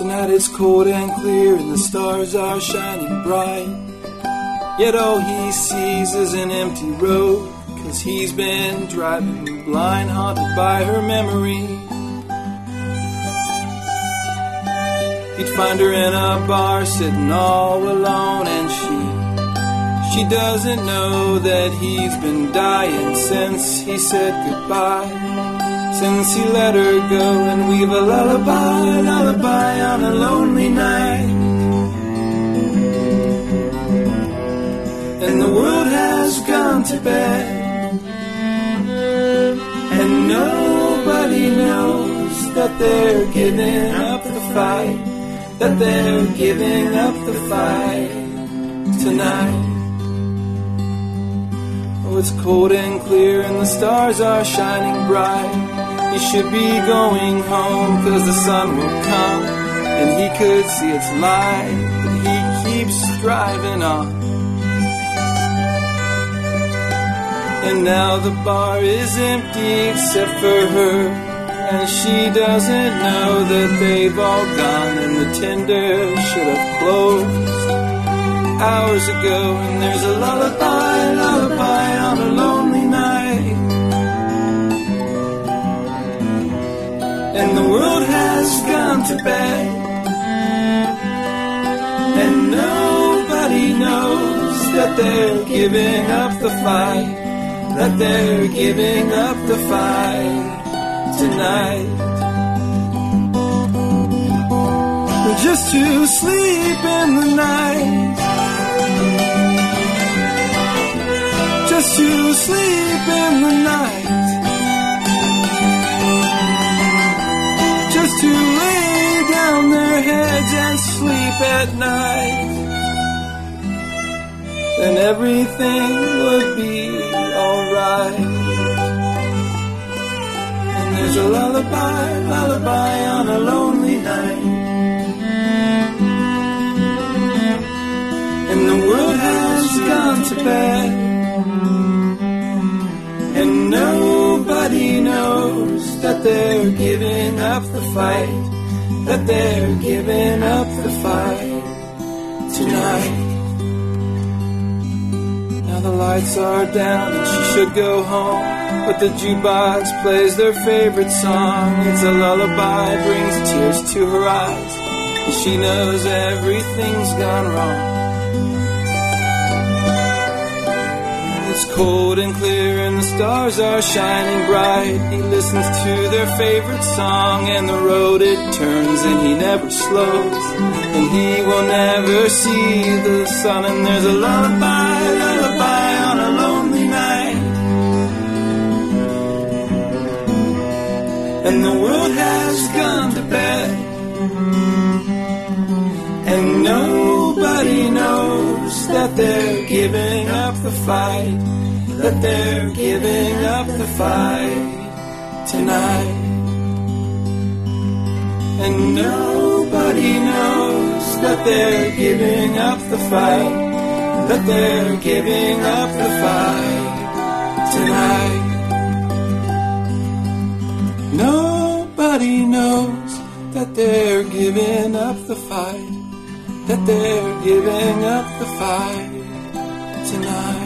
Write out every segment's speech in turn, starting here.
Tonight it's cold and clear and the stars are shining bright. Yet all he sees is an empty road, 'cause he's been driving blind, haunted by her memory. He'd find her in a bar sitting all alone, and she doesn't know that he's been dying since he said goodbye. Since he let her go and weave a lullaby on a lonely night. And the world has gone to bed, and nobody knows that they're giving up the fight, that they're giving up the fight tonight. Oh, it's cold and clear and the stars are shining bright. He should be going home, 'cause the sun will come and he could see its light, but he keeps driving on. And now the bar is empty except for her, and she doesn't know that they've all gone, and the tender should have closed hours ago. And there's a lullaby on a lonely night. And the world has gone to bed, and nobody knows that they're giving up the fight, that they're giving up the fight tonight. Just to sleep in the night, just to sleep in the night, just to lay down their heads and sleep at night. Then everything would be alright. And there's a lullaby on a lonely night. And the world has gone to bed, and nobody knows that they're giving up the fight, that they're giving up the fight tonight. Now the lights are down and she should go home, but the jukebox plays their favorite song. It's a lullaby, brings tears to her eyes, and she knows everything's gone wrong. It's cold and clear and the stars are shining bright. He listens to their favorite song, and the road it turns and he never slows, and he will never see the sun. And there's a lullaby on a lonely night. And the world has gone to bed, and nobody knows that they're giving up the fight, that they're giving up the fight tonight. And nobody knows that they're giving up the fight, that they're giving up the fight tonight. Nobody knows that they're giving up the fight, that they're giving up the fight tonight.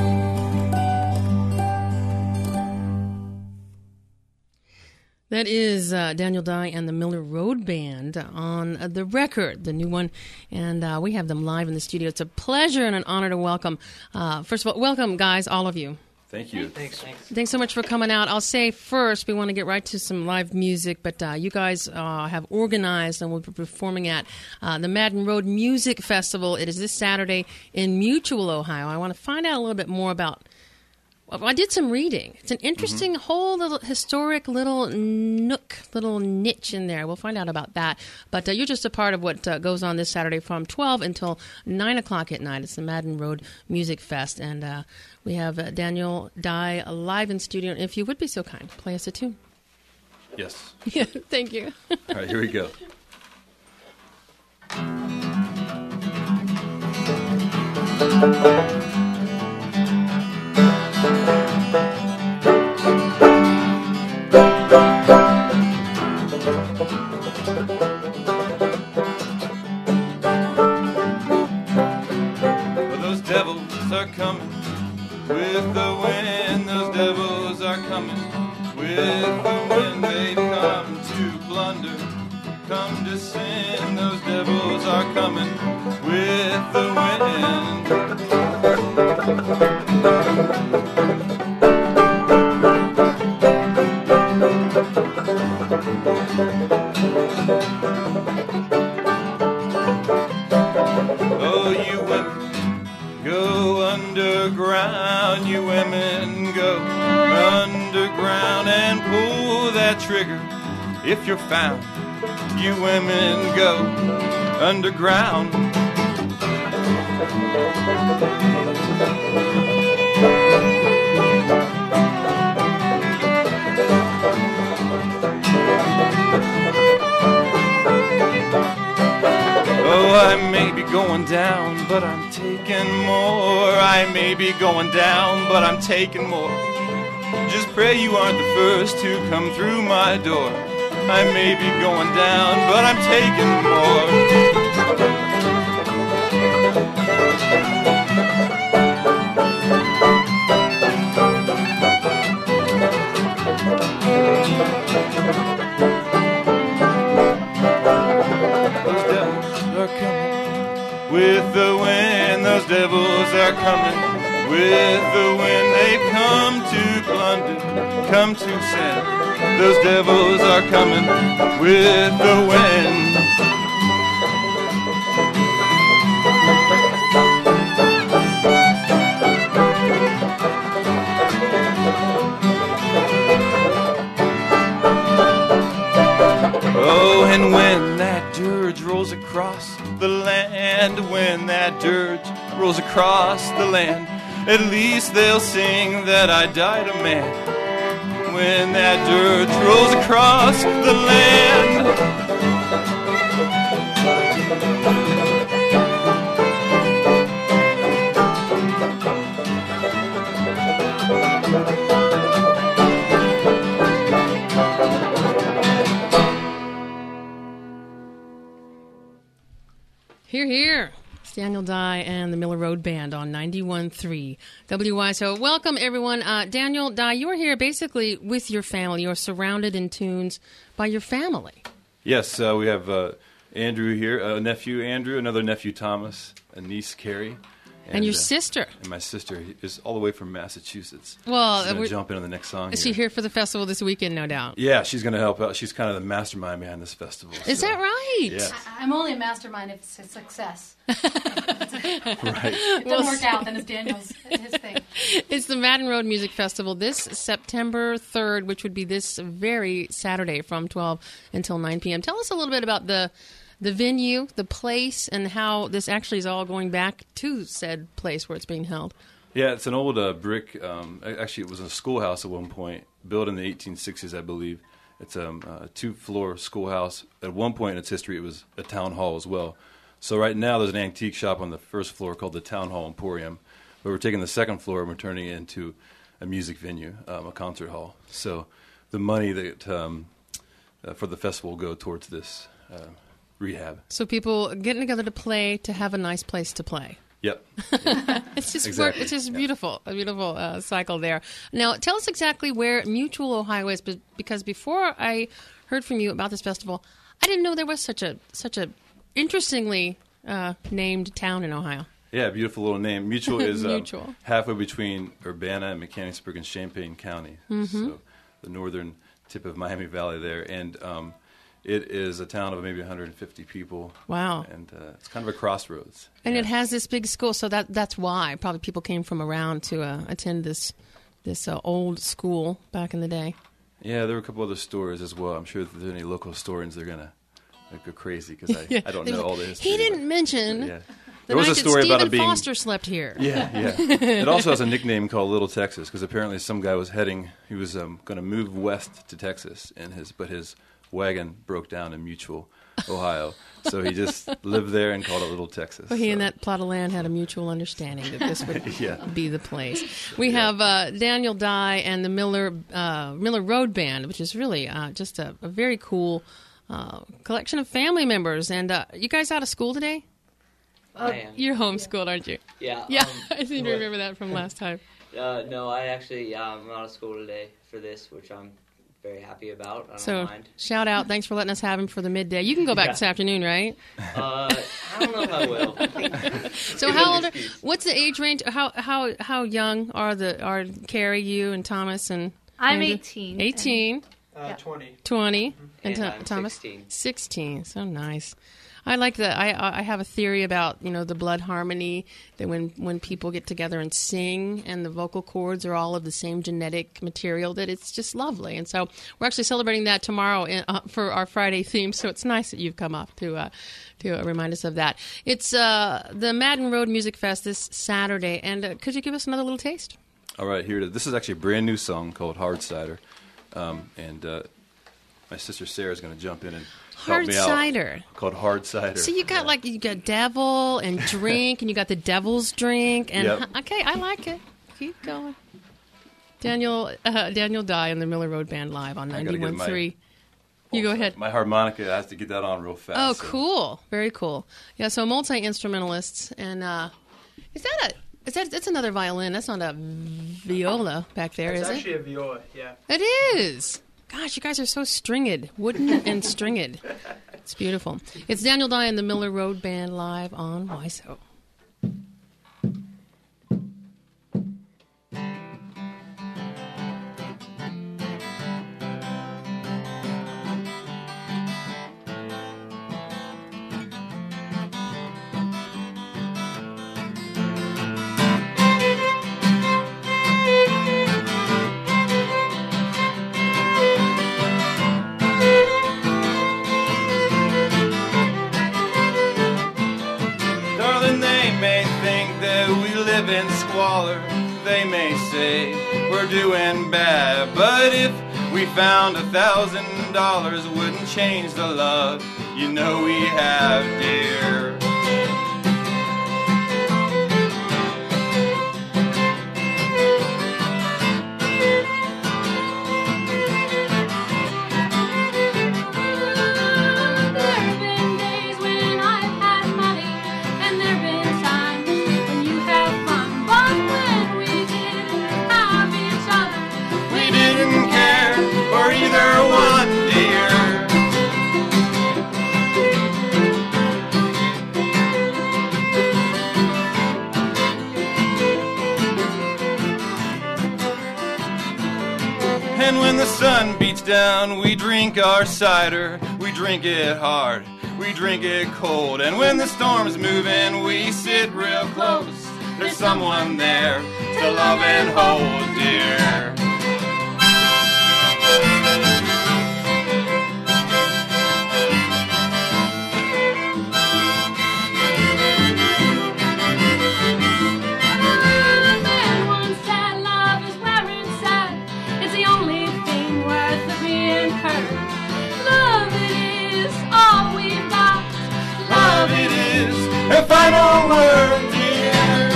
That is Daniel Dye and the Miller Road Band on the record, the new one, and we have them live in the studio. It's a pleasure and an honor to welcome, first of all, welcome, guys, all of you. Thank you. Thanks so much for coming out. I'll say first, we want to get right to some live music, but you guys have organized and will be performing at the Madden Road Music Festival. It is this Saturday in Mutual, Ohio. I want to find out a little bit more about. I did some reading. It's an interesting whole little historic little nook, little niche in there. We'll find out about that. But you're just a part of what goes on this Saturday from 12 until 9 o'clock at night. It's the Madden Road Music Fest. And we have Daniel Dye live in studio. If you would be so kind, play us a tune. Yes. Yeah, thank you. All right, here we go. With the wind, those devils are coming. With the wind, they've come to plunder. Come to sin, those devils are coming. With the wind. Oh, you women, go underground. You women, go underground and pull that trigger if you're found. You women, go underground. Oh, I may be going down, but I'm taking more. I may be going down, but I'm taking more. Just pray you aren't the first to come through my door. I may be going down, but I'm taking more. Those devils are coming. With the wind, those devils are coming. With the wind, they've come to plunder, come to sin. Those devils are coming with the wind. Oh, and when that dirge rolls across the land, when that dirge rolls across the land, at least they'll sing that I died a man. When that dirge rolls across the land. Hear, hear. It's Daniel Dye and the Miller Road Band on 91.3 WYSO. Welcome, everyone. Daniel Dye, you are here basically with your family. You're surrounded in tunes by your family. Yes, we have Andrew here, a nephew Andrew, another nephew Thomas, a niece Carrie. And your sister. And my sister is all the way from Massachusetts. Well, she's going to jump into the next song. Is she here for the festival this weekend, no doubt? Yeah, she's going to help out. She's kind of the mastermind behind this festival. Is that right? Yes. I'm only a mastermind if it's a success. Right. It doesn't work out, then it's Daniel's his thing. It's the Madden Road Music Festival this September 3rd, which would be this very Saturday from 12 until 9 p.m. Tell us a little bit about the venue, the place, and how this actually is all going back to said place where it's being held. Yeah, it's an old brick. Actually, it was a schoolhouse at one point, built in the 1860s, I believe. It's a two-floor schoolhouse. At one point in its history, it was a town hall as well. So right now, there's an antique shop on the first floor called the Town Hall Emporium. But we're taking the second floor and we're turning it into a music venue, a concert hall. So the money that for the festival will go towards this rehab. So people getting together to play, to have a nice place to play. Yep. It's just Exactly. It's just beautiful, a beautiful cycle there. Now, tell us exactly where Mutual, Ohio is, because before I heard from you about this festival, I didn't know there was such a interestingly named town in Ohio. Yeah, beautiful little name. Mutual is Mutual. Halfway between Urbana and Mechanicsburg and Champaign County. Mm-hmm. So the northern tip of Miami Valley there. And it is a town of maybe 150 people. Wow. And it's kind of a crossroads. And it has this big school, so that's why probably people came from around to attend this old school back in the day. Yeah, there were a couple other stories as well. I'm sure if there's any local historians, they're going to go crazy because I don't know all the history. He didn't mention yeah. the There was night a story that about Stephen it being Foster slept here. Yeah. It also has a nickname called Little Texas because apparently some guy was going to move west to Texas, but his wagon broke down in Mutual, Ohio. So he just lived there and called it Little Texas. Well, he and that plot of land had a mutual understanding that this would Yeah. be the place. We have Daniel Dye and the Miller Road Band, which is really just a very cool collection of family members. And you guys out of school today? I am. You're homeschooled, aren't you? Yeah. Yeah, I seem to remember that from last time. No, I actually I'm out of school today for this, which I'm very happy about. I don't mind. Shout out. Thanks for letting us have him for the midday. You can go back this afternoon, right? I don't know if I will. So how old what's the age range? How young are Carrie, you, and Thomas and I'm Andrew? 18. 18. 20. 20. And I'm Thomas? 16. 16. So nice. I like that. I have a theory about, the blood harmony, that when people get together and sing and the vocal cords are all of the same genetic material, that it's just lovely. And so we're actually celebrating that tomorrow for our Friday theme, so it's nice that you've come up to remind us of that. It's the Madden Road Music Fest this Saturday, and could you give us another little taste? All right, here it is. This is actually a brand new song called Hard Cider, and my sister Sarah's going to jump in and help me out. Hard cider. Called Hard Cider. So you got you got devil and drink, and you got the devil's drink, and Yep. Okay, I like it. Keep going. Daniel Dye and the Miller Road Band live on I gotta get 91.3. You go ahead. My harmonica, I have to get that on real fast. Oh, so. cool! Very cool. Yeah, so multi-instrumentalists, and that's another violin. That's not a viola back there, It's is actually a viola, yeah. it? It is. Gosh, you guys are so stringed, wooden and stringed. It's beautiful. It's Daniel Dye and the Miller Road Band live on YSO. In squalor, they may say we're doing bad, but if we found $1,000, wouldn't change the love we have, dear. And when the sun beats down, we drink our cider. We drink it hard, we drink it cold. And when the storm's moving, we sit real close. There's someone there to love and hold, dear. The final word, dear.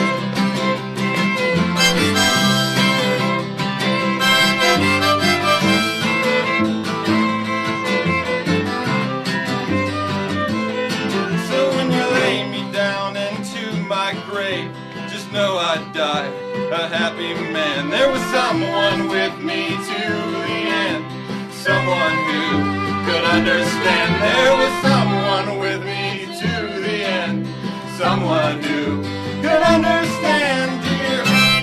So when you lay me down into my grave, just know I'd die a happy man. There was someone with me to the end, someone who could understand. There was someone with me to the end, someone who could understand, dear.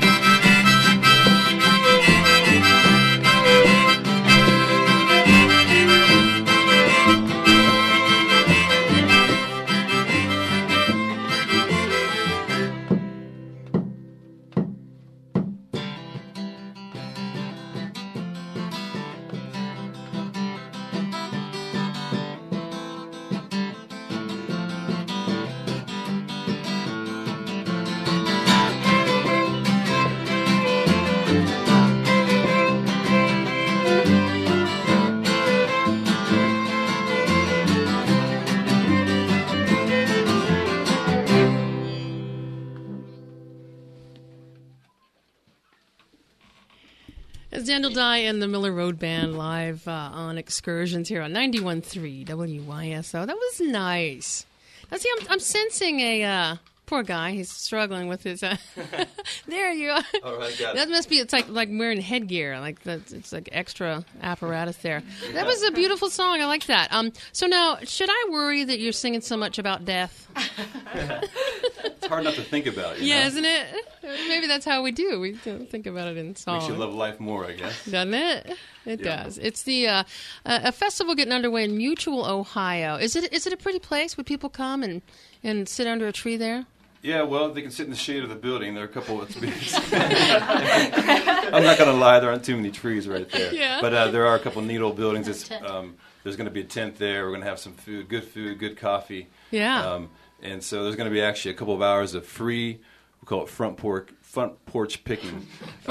It's Daniel Dye and the Miller Road Band live on Excursions here on 91.3 WYSO. That was nice. Now, see, I'm sensing a Poor guy. He's struggling with his. There you are. All right, got it. That must be. It's like wearing headgear. Like that. It's like extra apparatus there. That was a beautiful song. I like that. So now, should I worry that you're singing so much about death? It's hard not to think about. You Yeah, know? isn't it? Maybe that's how we do. We don't think about it in song. Makes you love life more, I guess. Doesn't it? It Yeah. does. It's the a festival getting underway in Mutual, Ohio. Is it a pretty place? Would people come and sit under a tree there? Yeah, well, they can sit in the shade of the building. There are a couple of trees. I'm not going to lie, there aren't too many trees right there. Yeah. But there are a couple neat old buildings. There's going to be a tent there. We're going to have some food, good coffee. Yeah. And so there's going to be actually a couple of hours of free, we call it front porch picking.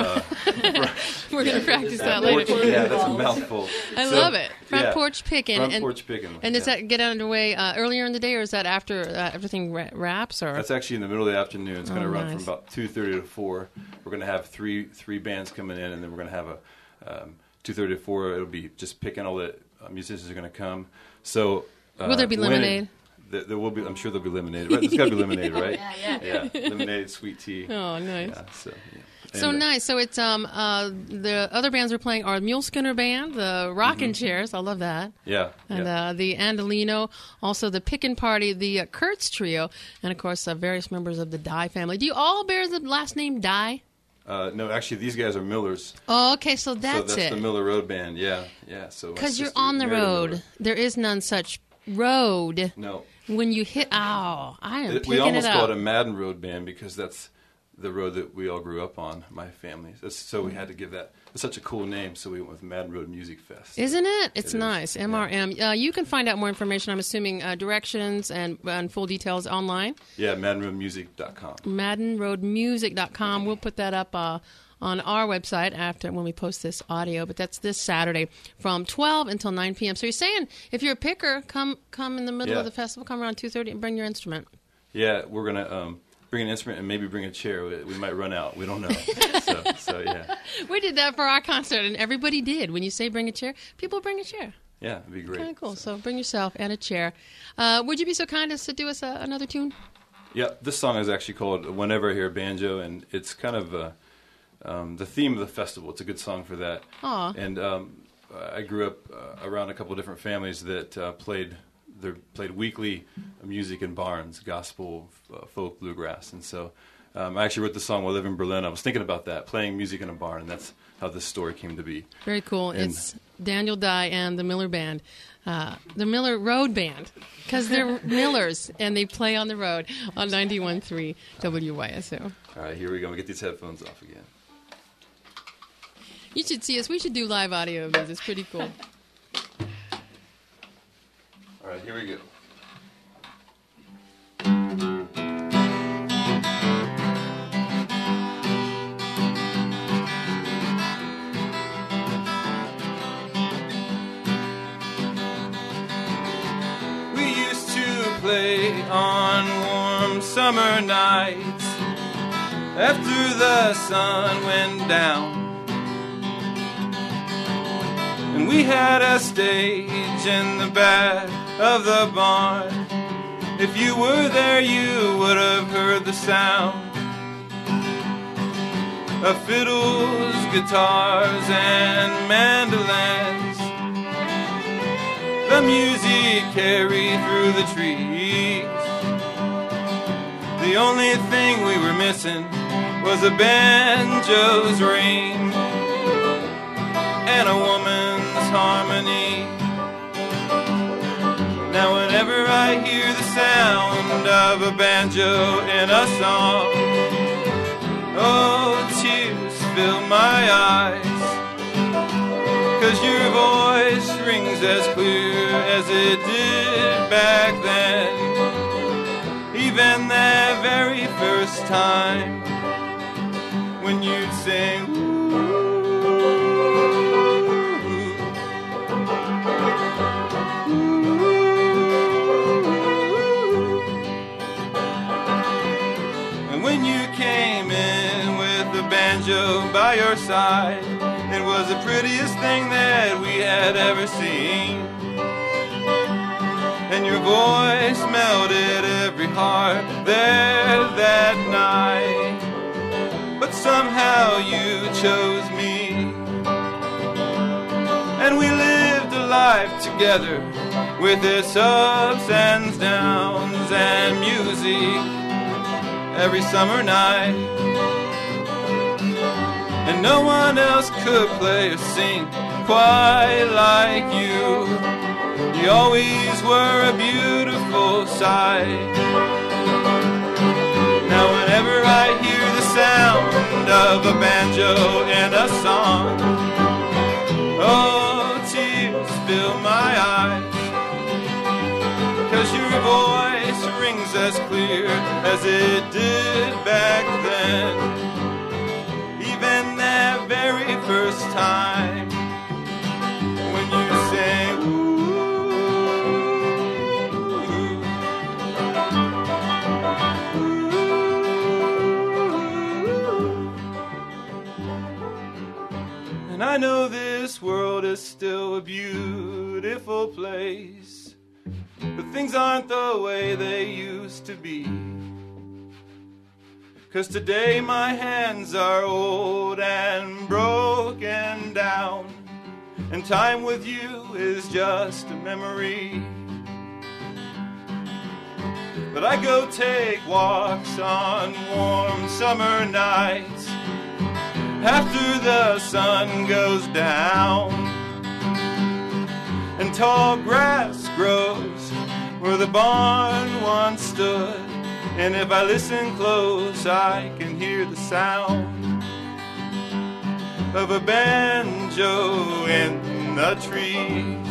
We're going to practice that porch, later. yeah, that's a mouthful. I So, love it. Front yeah, porch picking. Front porch picking. And does yeah. that get underway earlier in the day, or is that after everything wraps? Or That's actually in the middle of the afternoon. It's going to run nice. from about 2:30 to 4. We're going to have three bands coming in, and then we're going to have a 2:30 to 4. It'll be just picking. All the musicians are going to come. So will there be lemonade? There will be. I'm sure there'll be lemonade. Right? There's got to be lemonade, right? Yeah. Yeah, lemonade, sweet tea. Oh, nice. Yeah, so, yeah. So And, nice. So it's the other bands we're playing are Mule Skinner Band, the Rockin' Chairs. I love that. Yeah. And yeah. the Andolino, also the Pickin' Party, the Kurtz Trio, and of course various members of the Dye family. Do you all bear the last name Dye? No, actually, these guys are Millers. Oh, okay, so So that's it. the Miller Road Band. Yeah, yeah. So my Because you're sister, on the Mary road. Miller. There is none such road. No. When you hit, I am picking We almost it call up. it a Madden Road Band because that's the road that we all grew up on, my family. So we had to give that. It's such a cool name, so we went with Madden Road Music Fest. Isn't it? It's It is. nice. MRM. You can find out more information, I'm assuming, directions and full details online. Yeah, MaddenRoadMusic.com. MaddenRoadMusic.com. We'll put that up on our website after when we post this audio, but that's this Saturday from 12 until 9 p.m. So you're saying if you're a picker, come in the middle Yeah. of the festival, come around 2:30 and bring your instrument. Yeah, we're going to bring an instrument and maybe bring a chair. We might run out. We don't know. so yeah. We did that for our concert, and everybody did. When you say bring a chair, people bring a chair. Yeah, it'd be great. Kind of cool. So bring yourself and a chair. Would you be so kind as to do us another tune? Yeah, this song is actually called Whenever I Hear Banjo, and it's kind of the theme of the festival. It's a good song for that. Aw. And I grew up around a couple of different families that played weekly music in barns, gospel, folk, bluegrass. And so I actually wrote the song while living in Berlin. I was thinking about that, playing music in a barn, and that's how this story came to be. Very cool. And- It's Daniel Dye and the Miller Band, the Miller Road Band, because they're Millers and they play on the road on 91.3 WYSO. All right, here we go. We'll get these headphones off again. You should see us. We should do live audio of this. It's pretty cool. All right, here we go. We used to play on warm summer nights after the sun went down. And we had a stage in the back of the barn. If you were there, you would have heard the sound of fiddles, guitars, and mandolins. The music carried through the trees. The only thing we were missing was a banjo's ring and a woman's harmony. Now whenever I hear the sound of a banjo in a song, oh, tears fill my eyes, 'cause your voice rings as clear as it did back then. Even that very first time when you'd sing, when you came in with the banjo by your side, it was the prettiest thing that we had ever seen. And your voice melted every heart there somehow you chose me. And we lived a life together with its ups and downs and music every summer night. And no one else could play or sing quite like you. You always were a beautiful sight. Now whenever I hear the sound of a banjo in a song, oh, tears fill my eyes. 'Cause your voice rings as clear as it did back then. Even that very first time when you sang, ooh, ooh. And I know this world is still a beautiful place, but things aren't the way they used to be. 'Cause today my hands are old and broken down, and time with you is just a memory. But I go take walks on warm summer nights after the sun goes down, and tall grass grows where the barn once stood. And if I listen close, I can hear the sound of a banjo in the trees,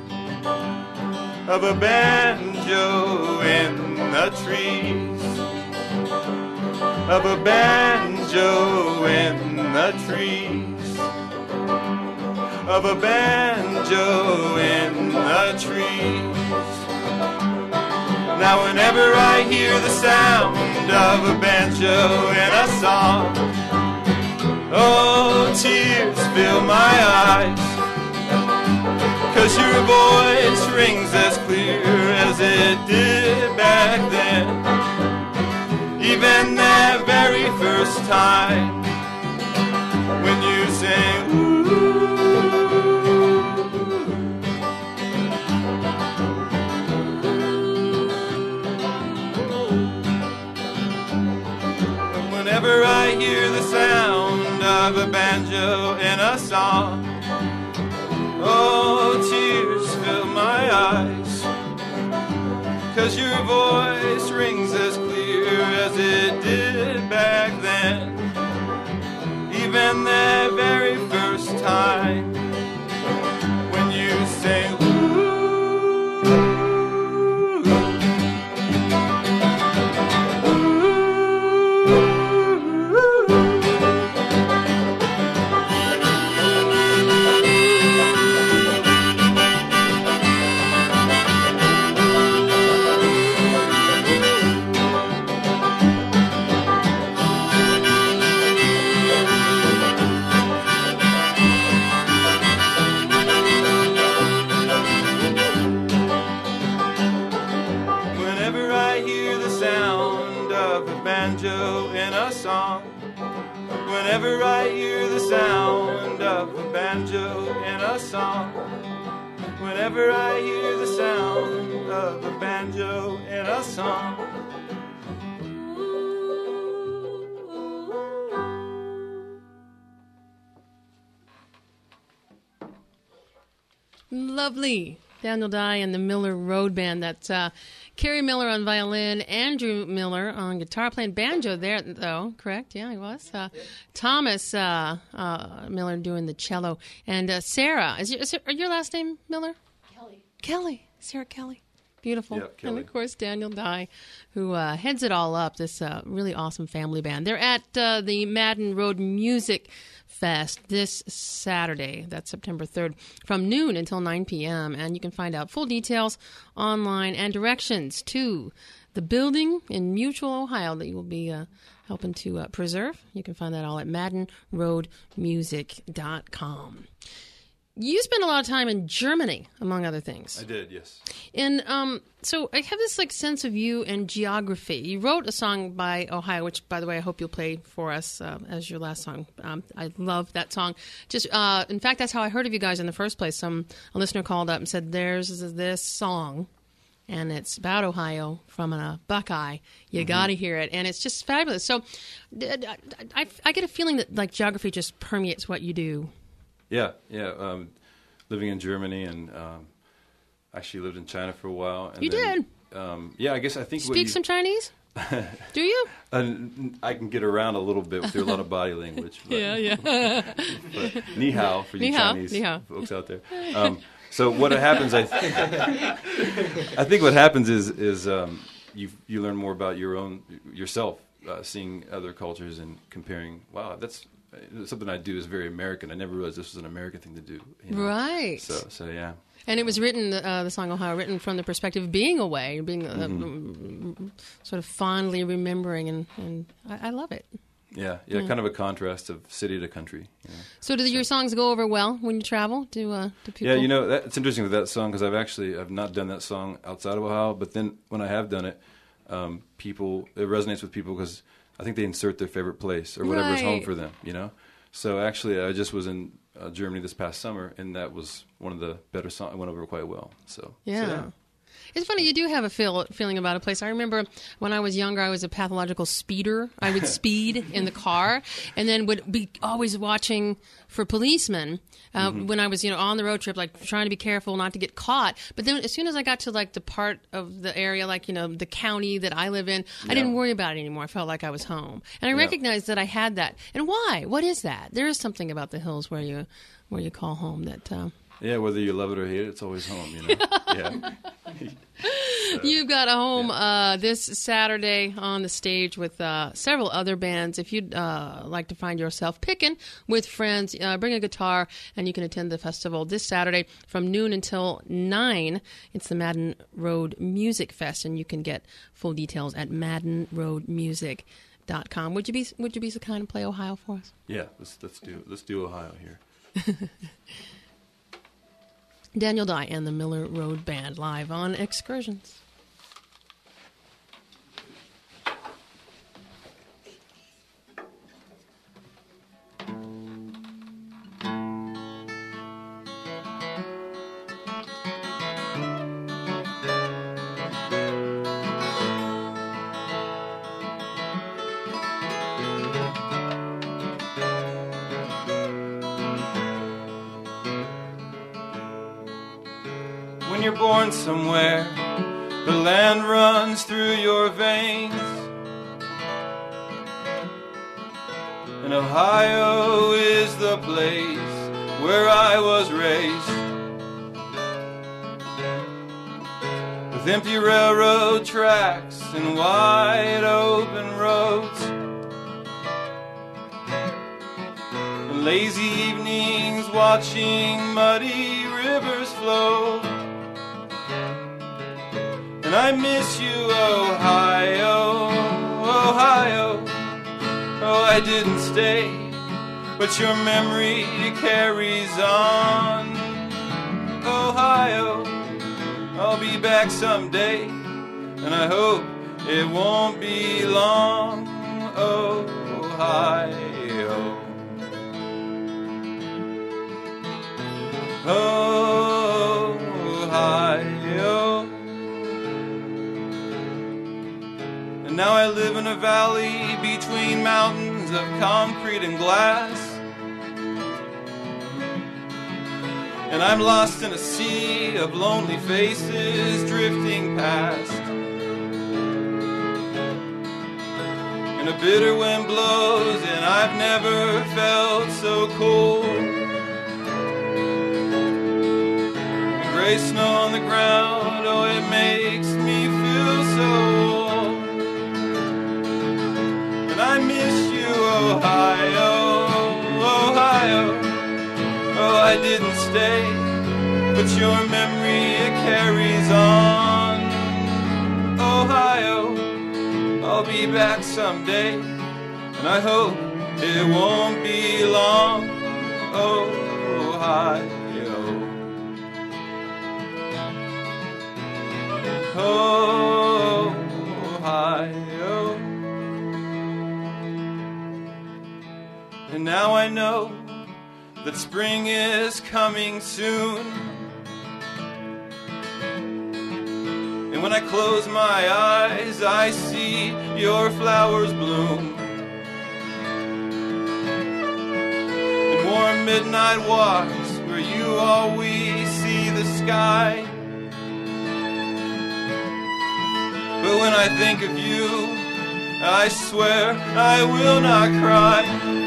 of a banjo in the trees, of a banjo in the trees, of a banjo in the trees. Now whenever I hear the sound of a banjo in a song, oh, tears fill my eyes. 'Cause your voice rings as clear as it did back then. Even that very first time when you sang, ooh. Whenever I hear the sound of a banjo in a song, oh, tears fill my eyes. 'Cause your voice rings as clear as it did back then. Even that very first time when you sang, ooh. Whenever I hear the sound of a banjo in a song, whenever I hear the sound of a banjo in a song. Lovely. Daniel Dye and the Miller Road Band. That's Kerry Miller on violin, Andrew Miller on guitar, playing banjo there, though, correct? Yeah, he was. Thomas Miller doing the cello. And Sarah, is your last name Miller? Kelly. Sarah Kelly. Beautiful. Yep, Kelly. And, of course, Daniel Dye, who heads it all up, this really awesome family band. They're at the Madden Road Music Fest this Saturday. That's September 3rd from noon until 9 p.m. And you can find out full details online and directions to the building in Mutual, Ohio that you will be helping to preserve. You can find that all at maddenroadmusic.com. You spent a lot of time in Germany, among other things. I did, yes. And so I have this sense of you and geography. You wrote a song by Ohio, which, by the way, I hope you'll play for us as your last song. I love that song. Just in fact, that's how I heard of you guys in the first place. A listener called up and said, "There's this song, and it's about Ohio from a Buckeye. You got to hear it." And it's just fabulous. So I get a feeling that geography just permeates what you do. Yeah. Living in Germany and actually lived in China for a while. And you did? Yeah, I think... Speak some Chinese? Do you? I can get around a little bit with a lot of body language. But, Yeah. But ni hao for you Chinese ni hao. folks out there. So what happens, I think what happens is you learn more about yourself, seeing other cultures and comparing, wow, that's... something I do is very American. I never realized this was an American thing to do. Right. So yeah. And it was written, the song Ohio, written from the perspective of being away, being sort of fondly remembering, and I love it. Yeah, kind of a contrast of city to country. So do your songs go over well when you travel? Do people? Yeah, it's interesting with that song because I've not done that song outside of Ohio, but then when I have done it, it resonates with people because I think they insert their favorite place or whatever is home for them, So actually, I just was in Germany this past summer, and that was one of the better songs. It went over quite well. So yeah. It's funny, you do have a feeling about a place. I remember when I was younger, I was a pathological speeder. I would speed in the car and then would be always watching for policemen when I was, on the road trip, trying to be careful not to get caught. But then as soon as I got to the part of the area, the county that I live in, I didn't worry about it anymore. I felt like I was home. And I recognized that I had that. And why? What is that? There is something about the hills where you call home that... Yeah, whether you love it or hate it, it's always home, Yeah. You've got a home this Saturday on the stage with several other bands. If you'd like to find yourself picking with friends, bring a guitar, and you can attend the festival this Saturday from noon until 9. It's the Madden Road Music Fest, and you can get full details at maddenroadmusic.com. Would you be so kind to play Ohio for us? Yeah, let's do Ohio here. Daniel Dye and the Miller Road Band live on Excursions. When you're born somewhere, the land runs through your veins. And Ohio is the place where I was raised. With empty railroad tracks and wide open roads, and lazy evenings watching muddy rivers flow. And I miss you, Ohio, Ohio. Oh, I didn't stay, but your memory carries on. Ohio, I'll be back someday, and I hope it won't be long. Ohio, Ohio. And now I live in a valley between mountains of concrete and glass. And I'm lost in a sea of lonely faces drifting past. And a bitter wind blows and I've never felt so cold. And gray snow on the ground, oh, it makes me feel so old. And I miss you, Ohio, Ohio. Oh, I didn't stay, but your memory, it carries on. Ohio, I'll be back someday, and I hope it won't be long. Ohio. Ohio. And now I know that spring is coming soon. And when I close my eyes, I see your flowers bloom. And warm midnight walks where you always see the sky. But when I think of you, I swear I will not cry.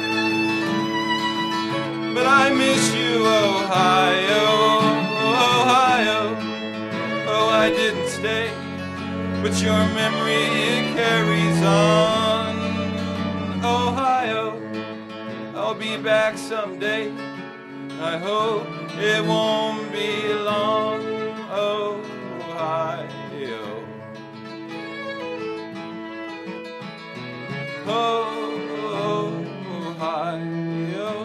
But I miss you, Ohio, Ohio. Oh, I didn't stay, but your memory, it carries on. Ohio, I'll be back someday. I hope it won't be long. Ohio. Ohio.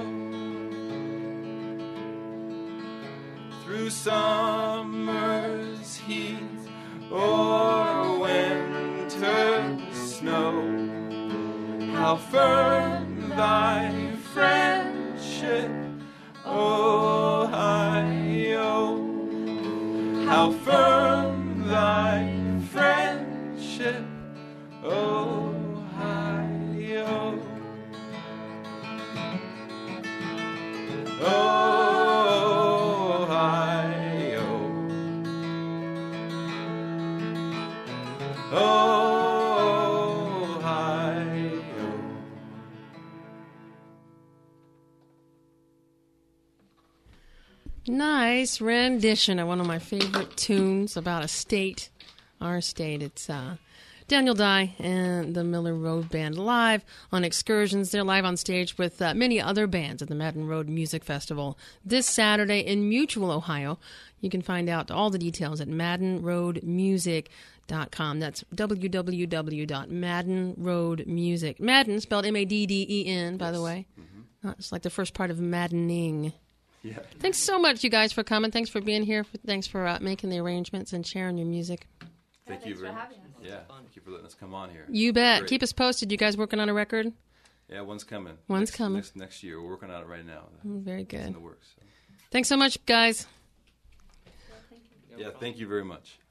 Through summer's heat or winter's snow, how firm thy friendship, Ohio. How firm thy friendship, Ohio. Ohio. Ohio. Nice rendition of one of my favorite tunes about a state, our state. It's Daniel Dye and the Miller Road Band live on Excursions. They're live on stage with many other bands at the Madden Road Music Festival this Saturday in Mutual, Ohio. You can find out all the details at maddenroadmusic.com. That's www.maddenroadmusic. Madden, spelled M-A-D-D-E-N, by the way. Mm-hmm. It's like the first part of maddening. Yeah. Thanks so much, you guys, for coming. Thanks for being here. Thanks for making the arrangements and sharing your music. Thank you very much. Yeah, thank you for letting us come on here. You bet. Great. Keep us posted. You guys working on a record? Yeah, one's coming. One's coming. Next year. We're working on it right now. Very good. It's in the works. So. Thanks so much, guys. Yeah, thank you very much.